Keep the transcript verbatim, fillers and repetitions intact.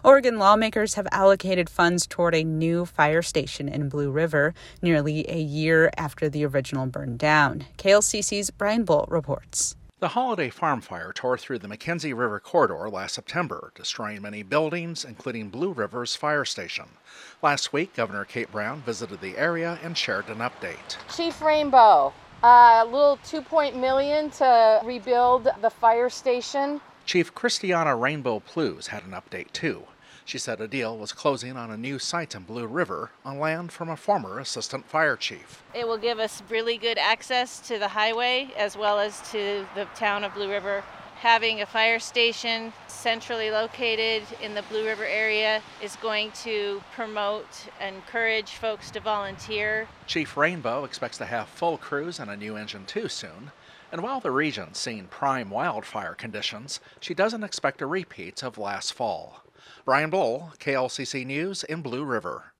Oregon lawmakers have allocated funds toward a new fire station in Blue River, nearly a year after the original burned down. K L C C's Brian Bull reports. The Holiday Farm Fire tore through the McKenzie River corridor last September, destroying many buildings, including Blue River's fire station. Last week, Governor Kate Brown visited the area and shared an update. Chief Rainbow, a little two point million to rebuild the fire station. Chief Christiana Rainbow Plews had an update too. She said a deal was closing on a new site in Blue River on land from a former assistant fire chief. It will give us really good access to the highway as well as to the town of Blue River. Having a fire station centrally located in the Blue River area is going to promote and encourage folks to volunteer. Chief Rainbow expects to have full crews and a new engine too soon. And while the region's seeing prime wildfire conditions, she doesn't expect a repeat of last fall. Brian Bull, K L C C News in Blue River.